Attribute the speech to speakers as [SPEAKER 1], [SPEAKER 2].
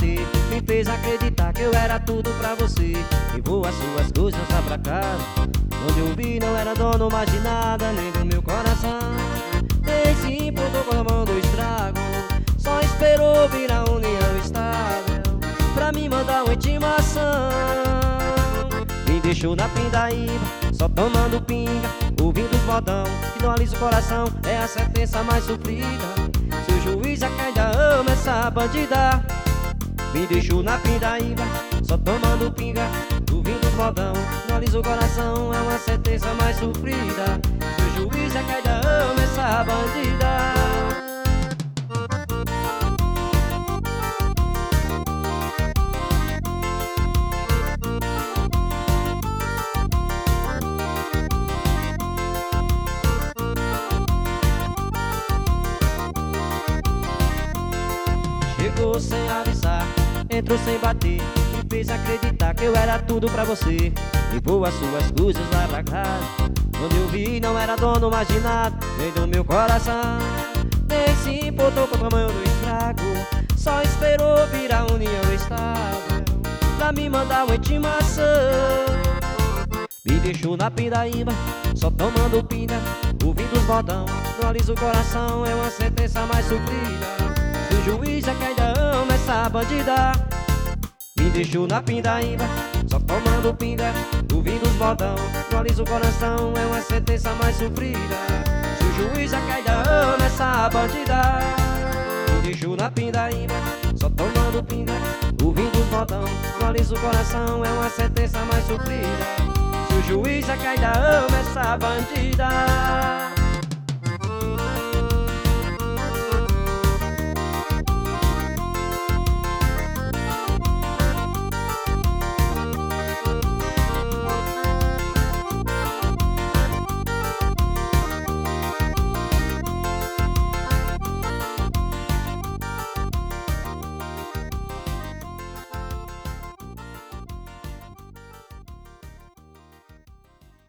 [SPEAKER 1] bater, me fez acreditar que eu era tudo pra você. Levou as suas coisas lá pra casa, onde eu vi não era dono mais de nada, nem do meu coração. Nem se importou com a mão do estrago, só esperou vir a união estável pra me mandar uma intimação. Me deixou na pindaíba, só tomando pinga, ouvindo os modão que não alisa o coração, é a sentença mais sofrida. Se o juiz é que ainda ama essa bandida. Me deixou na pindaíba, só tomando pinga, ouvindo os modão que não alisa o coração, é uma sentença mais sofrida. Se o juiz é que ainda ama essa bandida. Chegou sem avisar, entrou sem bater, me fez acreditar que eu era tudo pra você. Levou as suas coisas lá pra casa, quando eu vi não era dono mais de nada, nem do meu coração. Nem se importou com o tamanho do estrago, só esperou vir a união estável pra me mandar uma intimação. Me deixou na pindaíba, só tomando pinga, ouvindo os modão, não alisa o coração, é uma sentença mais sofrida. Se o juiz é que ainda ama essa bandida. Me deixou na pindaíba, só tomando pinga, ouvindo os modão, não alisa o coração, é uma sentença mais sofrida. Se o juiz é que ainda ama essa bandida. Me deixou na pindaíba, só tomando pinga, ouvindo os modão, não alisa o coração, é uma sentença mais sofrida. Se o juiz é que ainda ama essa bandida.